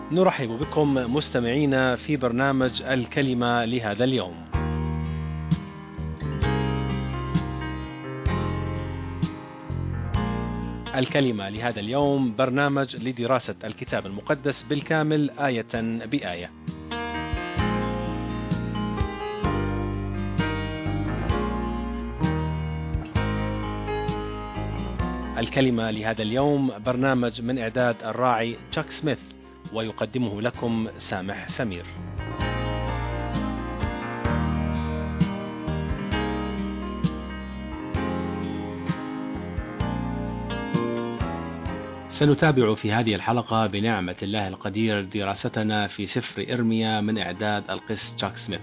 نرحب بكم مستمعينا في برنامج الكلمة لهذا اليوم. الكلمة لهذا اليوم برنامج لدراسة الكتاب المقدس بالكامل آية بآية. الكلمة لهذا اليوم برنامج من إعداد الراعي تشاك سميث، ويقدمه لكم سامح سمير. سنتابع في هذه الحلقة بنعمة الله القدير دراستنا في سفر إرميا من إعداد القس تشاك سميث.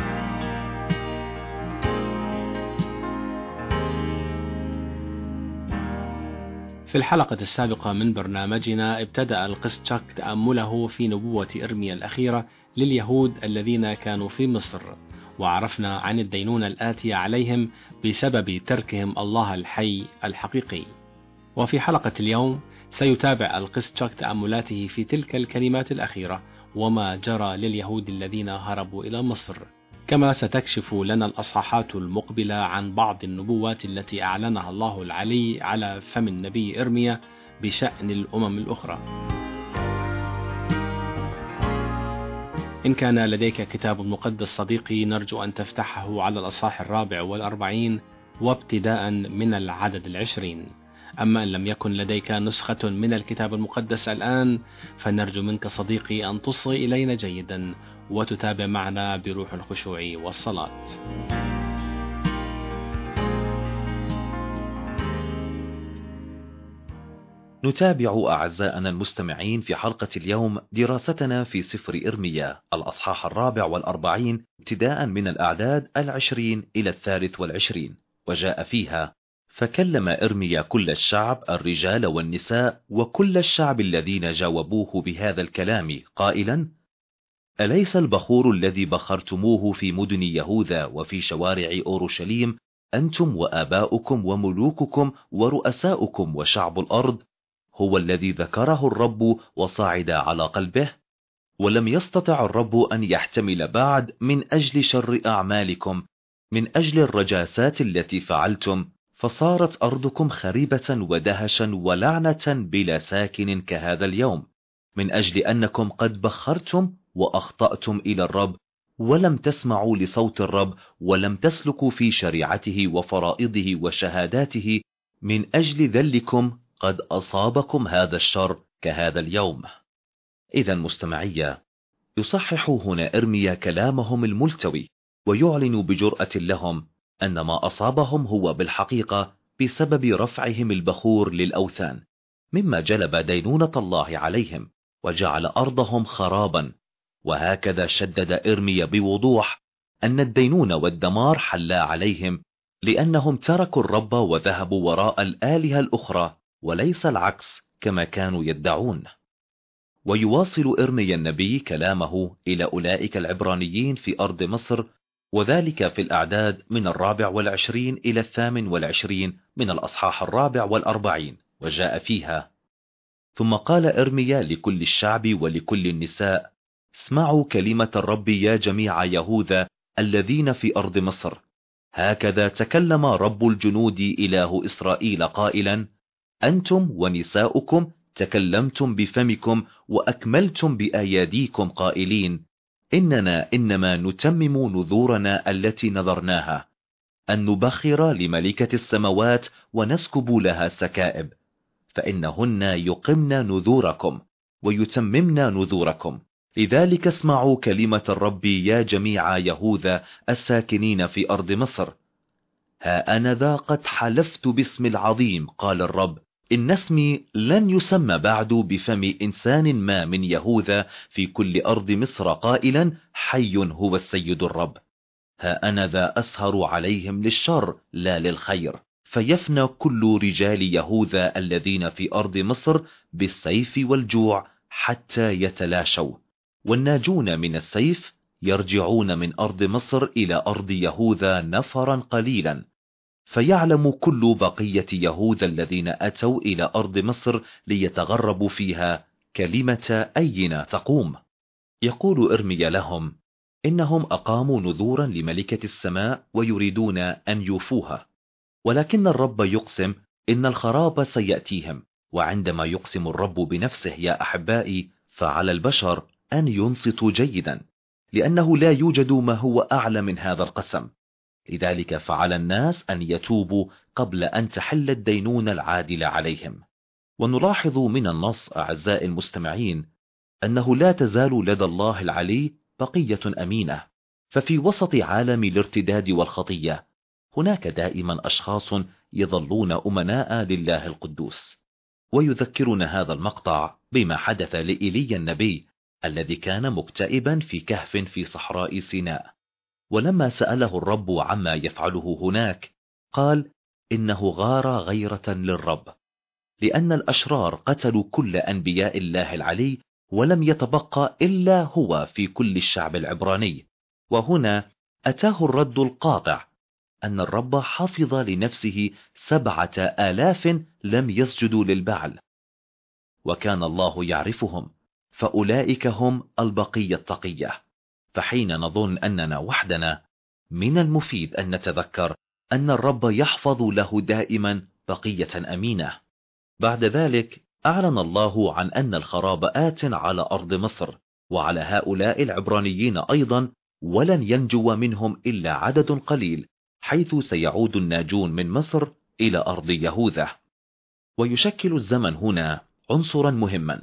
في الحلقة السابقة من برنامجنا ابتدأ القس تشاك تأمله في نبوة إرميا الأخيرة لليهود الذين كانوا في مصر، وعرفنا عن الدينونة الآتية عليهم بسبب تركهم الله الحي الحقيقي. وفي حلقة اليوم سيتابع القس تشاك تأملاته في تلك الكلمات الأخيرة وما جرى لليهود الذين هربوا إلى مصر، كما ستكشف لنا الأصحاحات المقبلة عن بعض النبوات التي أعلنها الله العلي على فم النبي إرميا بشأن الأمم الأخرى. إن كان لديك كتاب مقدس صديقي، نرجو أن تفتحه على الأصحاح 44 وابتداء من العدد 20. أما إن لم يكن لديك نسخة من الكتاب المقدس الآن، فنرجو منك صديقي أن تصغي إلينا جيدا وتتابع معنا بروح الخشوع والصلاة. نتابع أعزائنا المستمعين في حلقة اليوم دراستنا في سفر إرميا الأصحاح 44 ابتداء من الأعداد 20 إلى 23. وجاء فيها: فكلم إرميا كل الشعب الرجال والنساء وكل الشعب الذين جاوبوه بهذا الكلام قائلا: أليس البخور الذي بخرتموه في مدن يهوذا وفي شوارع أورشليم أنتم وآباؤكم وملوككم ورؤساؤكم وشعب الأرض هو الذي ذكره الرب وصعد على قلبه؟ ولم يستطع الرب أن يحتمل بعد من أجل شر أعمالكم، من أجل الرجاسات التي فعلتم، فصارت أرضكم خريبة ودهشا ولعنة بلا ساكن كهذا اليوم، من أجل أنكم قد بخرتم وأخطأتم إلى الرب، ولم تسمعوا لصوت الرب، ولم تسلكوا في شريعته وفرائضه وشهاداته، من أجل ذلكم قد أصابكم هذا الشر كهذا اليوم. إذا مستمعية، يصحح هنا إرميا كلامهم الملتوي، ويعلن بجرأة لهم أن ما أصابهم هو بالحقيقة بسبب رفعهم البخور للأوثان، مما جلب دينونة الله عليهم وجعل أرضهم خرابا. وهكذا شدد إرميا بوضوح أن الدينون والدمار حلا عليهم لأنهم تركوا الرب وذهبوا وراء الآلهة الأخرى، وليس العكس كما كانوا يدعون. ويواصل إرميا النبي كلامه إلى أولئك العبرانيين في أرض مصر، وذلك في الأعداد من 24 إلى 28 من الأصحاح 44. وجاء فيها: ثم قال إرميا لكل الشعب ولكل النساء: اسمعوا كلمة الرب يا جميع يهوذا الذين في أرض مصر، هكذا تكلم رب الجنود إله إسرائيل قائلا: أنتم ونساؤكم تكلمتم بفمكم وأكملتم بأياديكم قائلين: إننا إنما نتمم نذورنا التي نذرناها، أن نبخر لملكة السماوات ونسكب لها سكائب، فإنهن يقمن نذوركم ويتممن نذوركم. لذلك اسمعوا كلمة الرب يا جميع يهوذا الساكنين في أرض مصر، ها أنا ذا قد حلفت باسم العظيم قال الرب، إن اسمي لن يسمى بعد بفم إنسان ما من يهوذا في كل أرض مصر قائلا: حي هو السيد الرب. ها أنا ذا أسهر عليهم للشر لا للخير، فيفنى كل رجال يهوذا الذين في أرض مصر بالسيف والجوع حتى يتلاشوا، والناجون من السيف يرجعون من أرض مصر إلى أرض يهوذا نفرا قليلا. فيعلم كل بقية يهوذا الذين أتوا إلى أرض مصر ليتغربوا فيها كلمة أينا تقوم. يقول إرميا لهم: إنهم أقاموا نذورا لملكة السماء ويريدون أن يوفوها، ولكن الرب يقسم إن الخراب سيأتيهم. وعندما يقسم الرب بنفسه يا أحبائي، فعلى البشر أن ينصتوا جيدا، لأنه لا يوجد ما هو أعلى من هذا القسم. لذلك فعلى الناس أن يتوبوا قبل أن تحل الدينونة العادلة عليهم. ونلاحظ من النص أعزائي المستمعين أنه لا تزال لدى الله العلي بقية أمينة. ففي وسط عالم الارتداد والخطية هناك دائما أشخاص يظلون أمناء لله القدوس. ويذكرنا هذا المقطع بما حدث لإيليا النبي الذي كان مكتئبا في كهف في صحراء سيناء، ولما سأله الرب عما يفعله هناك قال إنه غار غيرة للرب، لأن الأشرار قتلوا كل أنبياء الله العلي ولم يتبقى إلا هو في كل الشعب العبراني. وهنا أتاه الرد القاطع أن الرب حفظ لنفسه 7,000 لم يسجدوا للبعل، وكان الله يعرفهم، فأولئك هم البقية التقية. فحين نظن أننا وحدنا، من المفيد أن نتذكر أن الرب يحفظ له دائما بقية أمينة. بعد ذلك أعلن الله عن أن الخراب آت على أرض مصر وعلى هؤلاء العبرانيين أيضا، ولن ينجو منهم إلا عدد قليل، حيث سيعود الناجون من مصر إلى أرض يهوذا. ويشكل الزمن هنا عنصرا مهما،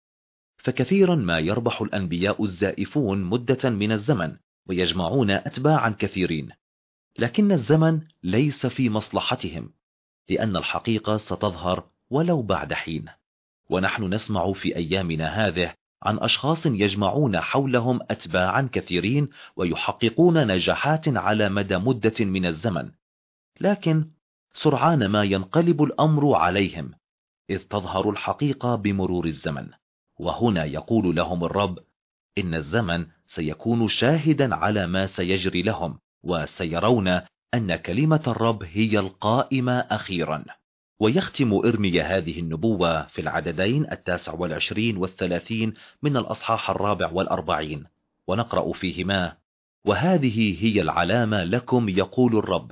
فكثيرا ما يربح الأنبياء الزائفون مدة من الزمن ويجمعون أتباعا كثيرين، لكن الزمن ليس في مصلحتهم، لأن الحقيقة ستظهر ولو بعد حين. ونحن نسمع في أيامنا هذه عن أشخاص يجمعون حولهم أتباعا كثيرين ويحققون نجاحات على مدى مدة من الزمن، لكن سرعان ما ينقلب الأمر عليهم، إذ تظهر الحقيقة بمرور الزمن. وهنا يقول لهم الرب إن الزمن سيكون شاهدا على ما سيجري لهم، وسيرون أن كلمة الرب هي القائمة أخيرا. ويختم إرميا هذه النبوة في العددين 29 و30 من الأصحاح 44، ونقرأ فيهما: وهذه هي العلامة لكم يقول الرب،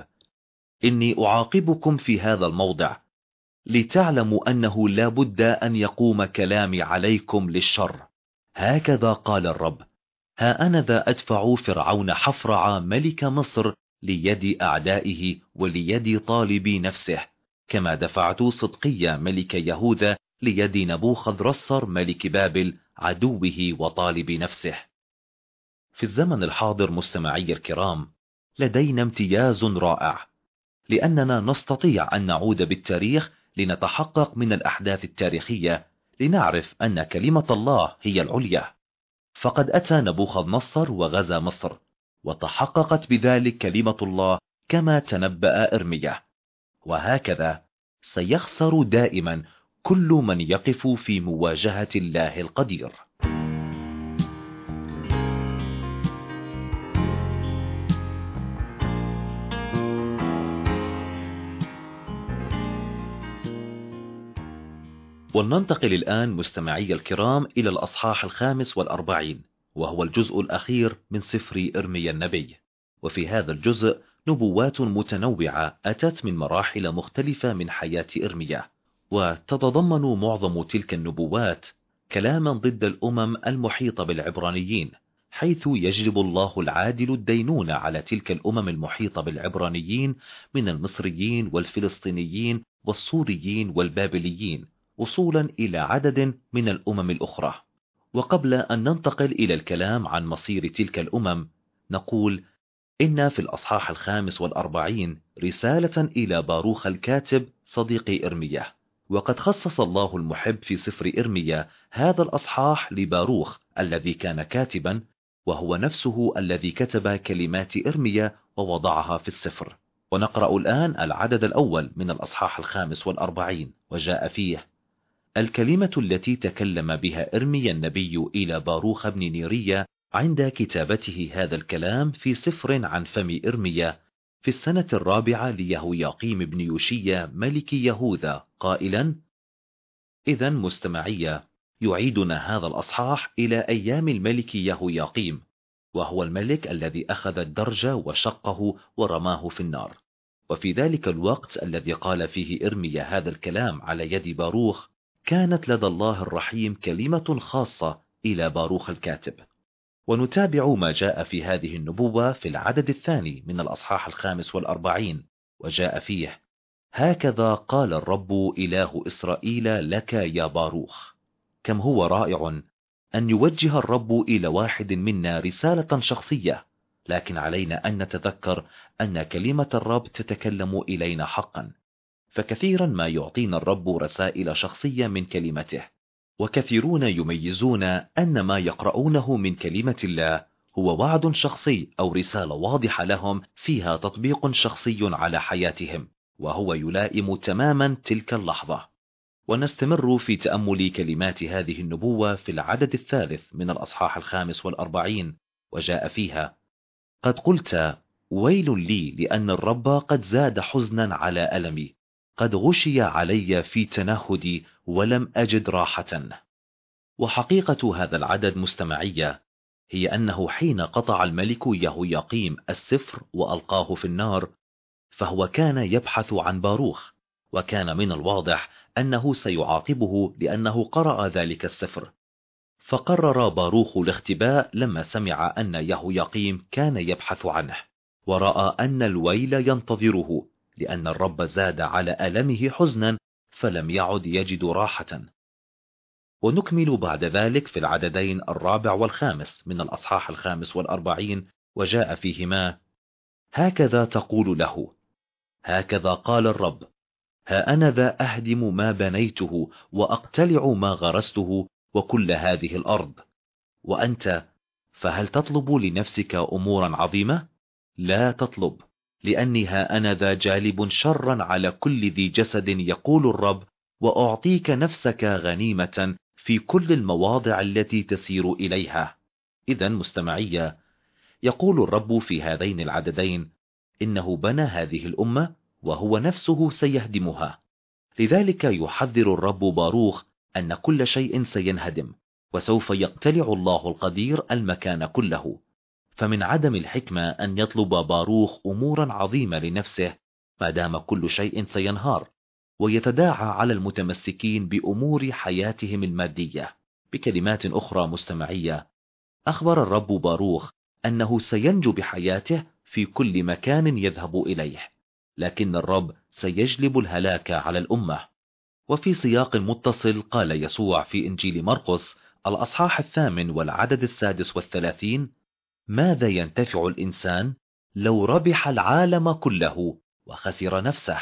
إني أعاقبكم في هذا الموضع لتعلموا أنه لا بد أن يقوم كلامي عليكم للشر. هكذا قال الرب: ها أنا ذا أدفع فرعون حفرع ملك مصر ليد أعدائه وليد طالبي نفسه، كما دفعت صدقية ملك يهوذا ليد نبوخذ رصر ملك بابل عدوه وطالب نفسه. في الزمن الحاضر مستمعي الكرام لدينا امتياز رائع، لأننا نستطيع أن نعود بالتاريخ لنتحقق من الأحداث التاريخية، لنعرف أن كلمة الله هي العليا. فقد أتى نبوخذ نصر وغزا مصر، وتحققت بذلك كلمة الله كما تنبأ إرميا. وهكذا سيخسر دائما كل من يقف في مواجهة الله القدير. ولننتقل الآن مستمعي الكرام إلى الأصحاح 45، وهو الجزء الأخير من سفر إرميا النبي. وفي هذا الجزء نبوات متنوعة أتت من مراحل مختلفة من حياة إرميا، وتتضمن معظم تلك النبوات كلاما ضد الأمم المحيطة بالعبرانيين، حيث يجلب الله العادل الدينون على تلك الأمم المحيطة بالعبرانيين من المصريين والفلسطينيين والسوريين والبابليين، وصولا إلى عدد من الأمم الأخرى. وقبل أن ننتقل إلى الكلام عن مصير تلك الأمم، نقول إن في الأصحاح 45 رسالة إلى باروخ الكاتب صديق إرميا. وقد خصص الله المحب في سفر إرميا هذا الأصحاح لباروخ الذي كان كاتبا، وهو نفسه الذي كتب كلمات إرميا ووضعها في السفر. ونقرأ الآن العدد الأول من الأصحاح 45، وجاء فيه: الكلمة التي تكلم بها إرميا النبي إلى باروخ بن نيريا عند كتابته هذا الكلام في سفر عن فم إرميا في السنة 4 ليهوياقيم بن يوشيا ملك يهوذا، قائلا: إذن مستمعية، يعيدنا هذا الأصحاح إلى أيام الملك يهوياقيم، وهو الملك الذي أخذ الدرج وشقه ورماه في النار. وفي ذلك الوقت الذي قال فيه إرميا هذا الكلام على يد باروخ، كانت لدى الله الرحيم كلمة خاصة إلى باروخ الكاتب. ونتابع ما جاء في هذه النبوة في العدد الثاني من الأصحاح 45، وجاء فيه: هكذا قال الرب إله إسرائيل لك يا باروخ. كم هو رائع أن يوجه الرب إلى واحد منا رسالة شخصية، لكن علينا أن نتذكر أن كلمة الرب تتكلم إلينا حقا، فكثيرا ما يعطينا الرب رسائل شخصية من كلمته، وكثيرون يميزون أن ما يقرؤونه من كلمة الله هو وعد شخصي أو رسالة واضحة لهم فيها تطبيق شخصي على حياتهم، وهو يلائم تماما تلك اللحظة. ونستمر في تأمل كلمات هذه النبوة في العدد الثالث من الأصحاح 45، وجاء فيها: قد قلت ويل لي لأن الرب قد زاد حزنا على ألمي، قد غشي علي في تنهدي ولم أجد راحة. وحقيقة هذا العدد مستمعية هي أنه حين قطع الملك يهوياقيم السفر وألقاه في النار، فهو كان يبحث عن باروخ، وكان من الواضح أنه سيعاقبه لأنه قرأ ذلك السفر. فقرر باروخ الاختباء لما سمع أن يهوياقيم كان يبحث عنه، ورأى أن الويل ينتظره لأن الرب زاد على ألمه حزنا فلم يعد يجد راحة. ونكمل بعد ذلك في العددين 4 و5 من الأصحاح 45، وجاء فيهما: هكذا تقول له، هكذا قال الرب، ها أنا ذا أهدم ما بنيته وأقتلع ما غرسته وكل هذه الأرض. وأنت فهل تطلب لنفسك أمورا عظيمة؟ لا تطلب، لأني ها أنا ذا جالب شرا على كل ذي جسد يقول الرب، وأعطيك نفسك غنيمة في كل المواضع التي تسير إليها. إذن مستمعية، يقول الرب في هذين العددين إنه بنى هذه الأمة وهو نفسه سيهدمها. لذلك يحذر الرب باروخ أن كل شيء سينهدم، وسوف يقتلع الله القدير المكان كله. فمن عدم الحكمة أن يطلب باروخ أمورا عظيمة لنفسه ما دام كل شيء سينهار، ويتداعى على المتمسكين بأمور حياتهم المادية. بكلمات أخرى مستمعية، أخبر الرب باروخ أنه سينجو بحياته في كل مكان يذهب إليه، لكن الرب سيجلب الهلاك على الأمة. وفي سياق متصل قال يسوع في إنجيل مرقس الأصحاح 8 والعدد 36: ماذا ينتفع الإنسان لو ربح العالم كله وخسر نفسه؟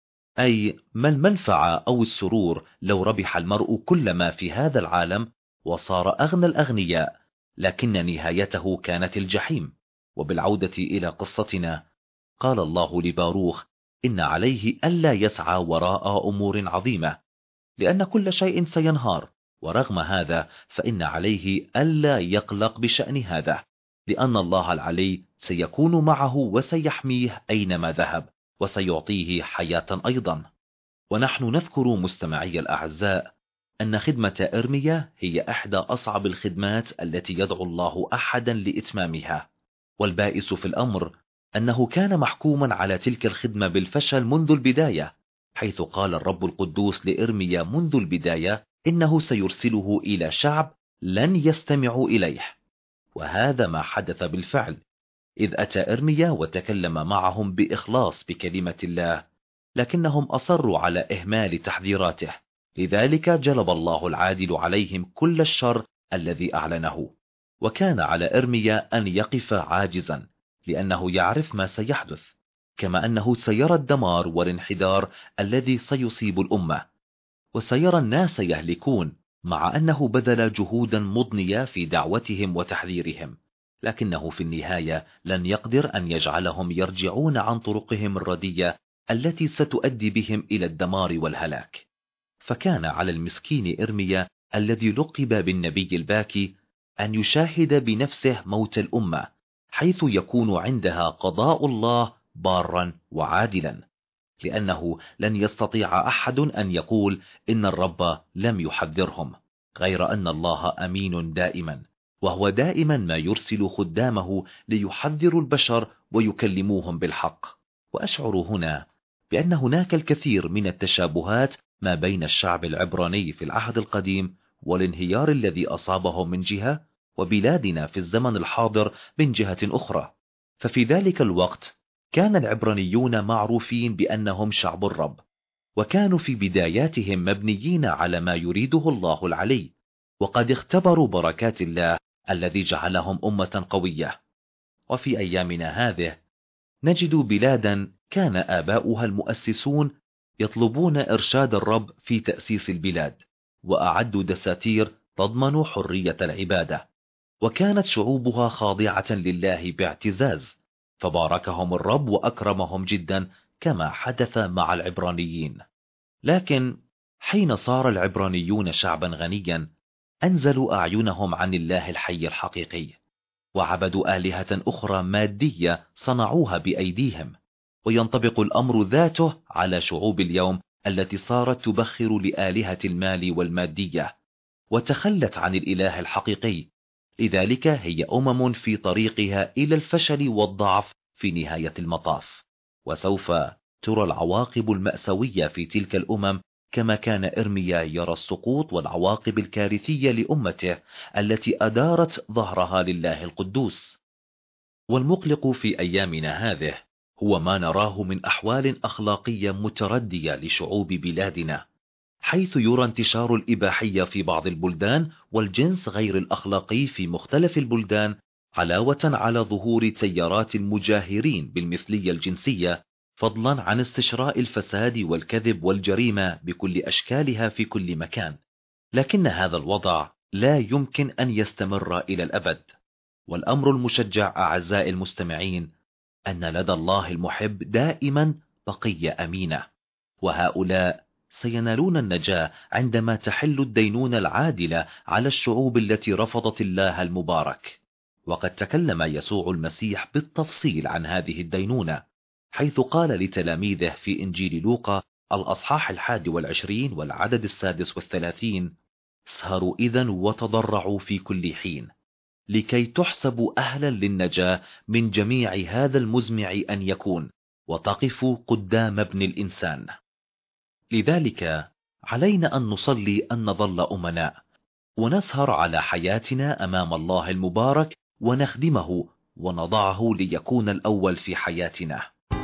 أي ما المنفعة أو السرور لو ربح المرء كل ما في هذا العالم وصار أغنى الأغنياء، لكن نهايته كانت الجحيم. وبالعودة إلى قصتنا، قال الله لباروخ إن عليه ألا يسعى وراء أمور عظيمة، لأن كل شيء سينهار، ورغم هذا فإن عليه ألا يقلق بشأن هذا، لأن الله العلي سيكون معه وسيحميه أينما ذهب، وسيعطيه حياة أيضا. ونحن نذكر مستمعي الأعزاء أن خدمة إرميا هي إحدى أصعب الخدمات التي يدعو الله أحدا لإتمامها، والبائس في الأمر أنه كان محكوما على تلك الخدمة بالفشل منذ البداية، حيث قال الرب القدوس لإرميا منذ البداية إنه سيرسله إلى شعب لن يستمعوا إليه. وهذا ما حدث بالفعل، إذ أتى إرميا وتكلم معهم بإخلاص بكلمة الله، لكنهم أصروا على إهمال تحذيراته، لذلك جلب الله العادل عليهم كل الشر الذي أعلنه. وكان على إرميا أن يقف عاجزا، لأنه يعرف ما سيحدث، كما أنه سيرى الدمار والانحدار الذي سيصيب الأمة، وسيرى الناس يهلكون، مع أنه بذل جهودا مضنية في دعوتهم وتحذيرهم، لكنه في النهاية لن يقدر أن يجعلهم يرجعون عن طرقهم الردية التي ستؤدي بهم إلى الدمار والهلاك. فكان على المسكين إرميا الذي لقب بالنبي الباكي أن يشاهد بنفسه موت الأمة، حيث يكون عندها قضاء الله بارا وعادلا، لأنه لن يستطيع أحد أن يقول إن الرب لم يحذرهم. غير أن الله أمين دائما، وهو دائما ما يرسل خدامه ليحذروا البشر ويكلموهم بالحق. وأشعر هنا بأن هناك الكثير من التشابهات ما بين الشعب العبراني في العهد القديم والانهيار الذي أصابهم من جهة، وبلادنا في الزمن الحاضر من جهة أخرى. ففي ذلك الوقت كان العبرانيون معروفين بأنهم شعب الرب، وكانوا في بداياتهم مبنيين على ما يريده الله العلي، وقد اختبروا بركات الله الذي جعلهم أمة قوية. وفي أيامنا هذه نجد بلادا كان آباؤها المؤسسون يطلبون إرشاد الرب في تأسيس البلاد، وأعدوا دساتير تضمن حرية العبادة، وكانت شعوبها خاضعة لله باعتزاز، فباركهم الرب وأكرمهم جدا كما حدث مع العبرانيين. لكن حين صار العبرانيون شعبا غنيا أنزلوا أعينهم عن الله الحي الحقيقي، وعبدوا آلهة أخرى مادية صنعوها بأيديهم. وينطبق الأمر ذاته على شعوب اليوم التي صارت تبخر لآلهة المال والمادية، وتخلت عن الإله الحقيقي. لذلك هي أمم في طريقها إلى الفشل والضعف في نهاية المطاف، وسوف ترى العواقب المأساوية في تلك الأمم، كما كان إرميا يرى السقوط والعواقب الكارثية لأمته التي أدارت ظهرها لله القدوس. والمقلق في أيامنا هذه هو ما نراه من أحوال أخلاقية متردية لشعوب بلادنا، حيث يرى انتشار الإباحية في بعض البلدان والجنس غير الأخلاقي في مختلف البلدان، علاوة على ظهور تيارات المجاهرين بالمثلية الجنسية، فضلا عن استشراء الفساد والكذب والجريمة بكل أشكالها في كل مكان. لكن هذا الوضع لا يمكن أن يستمر إلى الأبد، والأمر المشجع أعزائي المستمعين أن لدى الله المحب دائما بقية أمينة، وهؤلاء سينالون النجاة عندما تحل الدينونة العادلة على الشعوب التي رفضت الله المبارك. وقد تكلم يسوع المسيح بالتفصيل عن هذه الدينونة، حيث قال لتلاميذه في إنجيل لوقا الأصحاح 21 والعدد 36: اسهروا إذن وتضرعوا في كل حين لكي تحسبوا أهلا للنجاة من جميع هذا المزمع أن يكون، وتقفوا قدام ابن الإنسان. لذلك علينا أن نصلي أن نظل أمناء، ونسهر على حياتنا أمام الله المبارك، ونخدمه ونضعه ليكون الأول في حياتنا.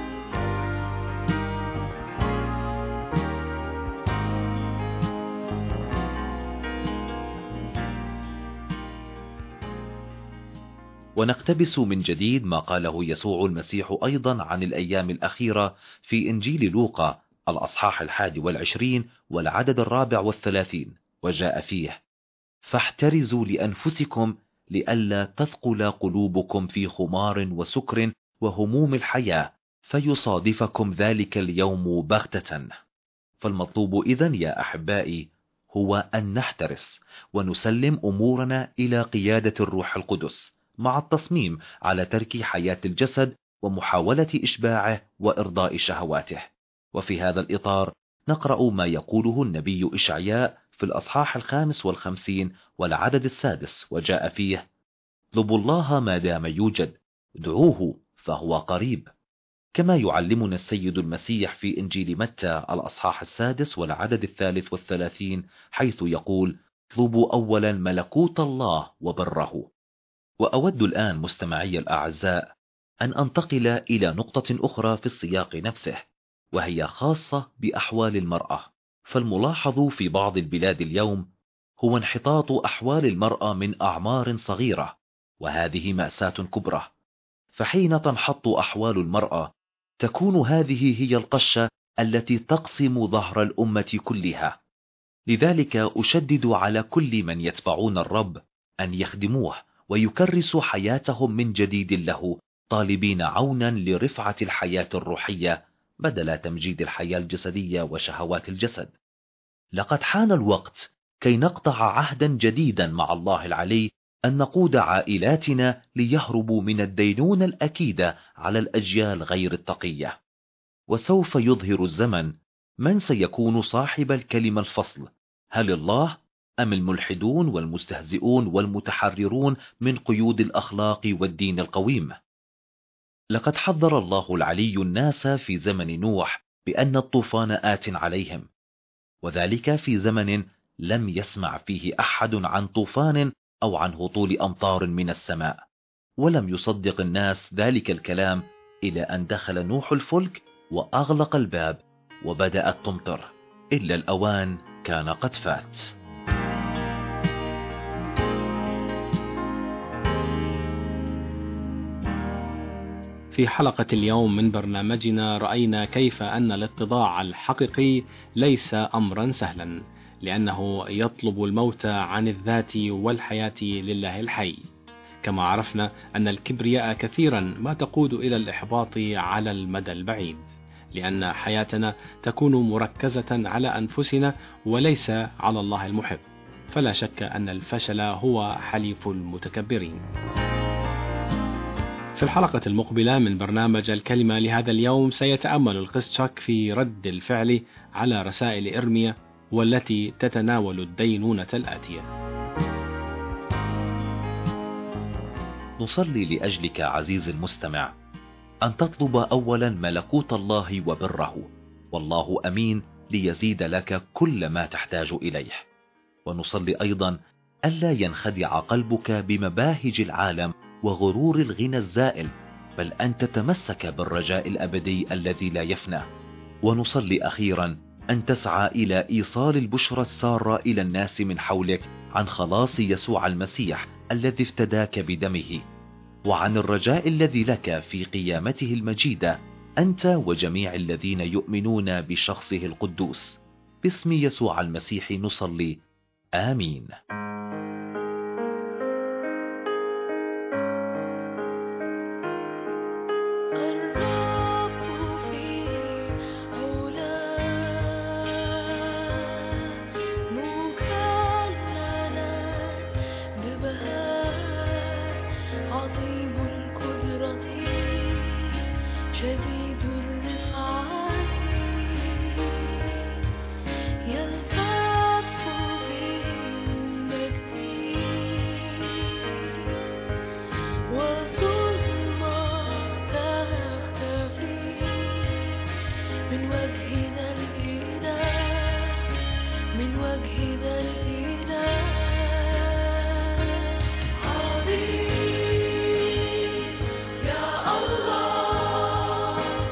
ونقتبس من جديد ما قاله يسوع المسيح أيضا عن الأيام الأخيرة في إنجيل لوقا الأصحاح 21 والعدد 34، وجاء فيه: فاحترزوا لأنفسكم لئلا تثقل قلوبكم في خمار وسكر وهموم الحياة، فيصادفكم ذلك اليوم بغتة. فالمطلوب إذن يا أحبائي هو أن نحترس ونسلم أمورنا إلى قيادة الروح القدس، مع التصميم على ترك حياة الجسد ومحاولة إشباعه وإرضاء شهواته. وفي هذا الإطار نقرأ ما يقوله النبي إشعياء في الأصحاح 55 والعدد 6، وجاء فيه: اطلبوا الله ما دام يوجد، ادعوه فهو قريب. كما يعلمنا السيد المسيح في إنجيل متى الأصحاح 6 والعدد 33، حيث يقول: اطلبوا أولا ملكوت الله وبره. وأود الآن مستمعي الأعزاء أن أنتقل إلى نقطة أخرى في السياق نفسه، وهي خاصة بأحوال المرأة. فالملاحظ في بعض البلاد اليوم هو انحطاط أحوال المرأة من أعمار صغيرة، وهذه مأساة كبرى. فحين تنحط أحوال المرأة تكون هذه هي القشة التي تقسم ظهر الأمة كلها. لذلك أشدد على كل من يتبعون الرب أن يخدموه ويكرسوا حياتهم من جديد له، طالبين عونا لرفعة الحياة الروحية بدل تمجيد الحياة الجسدية وشهوات الجسد. لقد حان الوقت كي نقطع عهدا جديدا مع الله العلي، أن نقود عائلاتنا ليهربوا من الدينونة الأكيدة على الأجيال غير التقية. وسوف يظهر الزمن من سيكون صاحب الكلمة الفصل، هل الله أم الملحدون والمستهزئون والمتحررون من قيود الأخلاق والدين القويم؟ لقد حذر الله العلي الناس في زمن نوح بأن الطوفان آت عليهم، وذلك في زمن لم يسمع فيه أحد عن طوفان أو عن هطول أمطار من السماء، ولم يصدق الناس ذلك الكلام إلى أن دخل نوح الفلك وأغلق الباب وبدأت تمطر، إلا الأوان كان قد فات. في حلقة اليوم من برنامجنا رأينا كيف أن الاتضاع الحقيقي ليس أمرا سهلا، لأنه يطلب الموت عن الذات والحياة لله الحي. كما عرفنا أن الكبرياء كثيرا ما تقود إلى الإحباط على المدى البعيد، لأن حياتنا تكون مركزة على أنفسنا وليس على الله المحب، فلا شك أن الفشل هو حليف المتكبرين. في الحلقة المقبلة من برنامج الكلمة لهذا اليوم سيتأمل القس تشاك في رد الفعل على رسائل إرميا، والتي تتناول الدينونة الآتية. نصلي لأجلك عزيزي المستمع أن تطلب أولا ملكوت الله وبره، والله أمين ليزيد لك كل ما تحتاج إليه. ونصلي أيضا ألا ينخدع قلبك بمباهج العالم وغرور الغنى الزائل، بل أن تتمسك بالرجاء الأبدي الذي لا يفنى. ونصلي أخيرا أن تسعى إلى إيصال البشرى السارة إلى الناس من حولك عن خلاص يسوع المسيح الذي افتداك بدمه، وعن الرجاء الذي لك في قيامته المجيدة أنت وجميع الذين يؤمنون بشخصه القدوس. باسم يسوع المسيح نصلي، آمين. شديد الرفعة يلتف بالمجد والظلمة تختفي من وجهنا الإله، من وجهنا الإله. عظيم يا الله،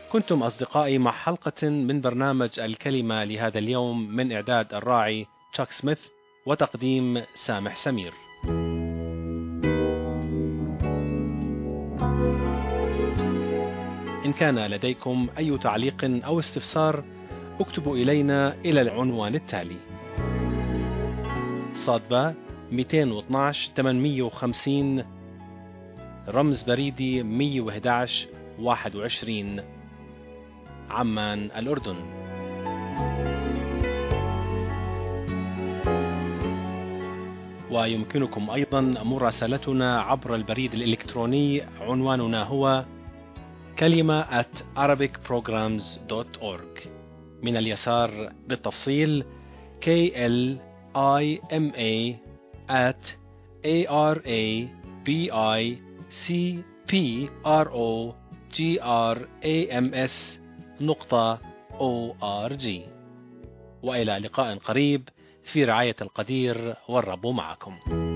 كنتم أصدقائي مع حلقة من برنامج الكلمة لهذا اليوم من إعداد الراعي تشاك سميث وتقديم سامح سمير. إن كان لديكم أي تعليق أو استفسار اكتبوا إلينا إلى العنوان التالي: صادبة 212 850 رمز بريدي 111 21 عمان الأردن. ويمكنكم أيضا مراسلتنا عبر البريد الإلكتروني، عنواننا هو كلمة @arabicprograms.org. من اليسار بالتفصيل KLIMA@arabicprograms.org. وإلى لقاء قريب في رعاية القدير، والرب معكم.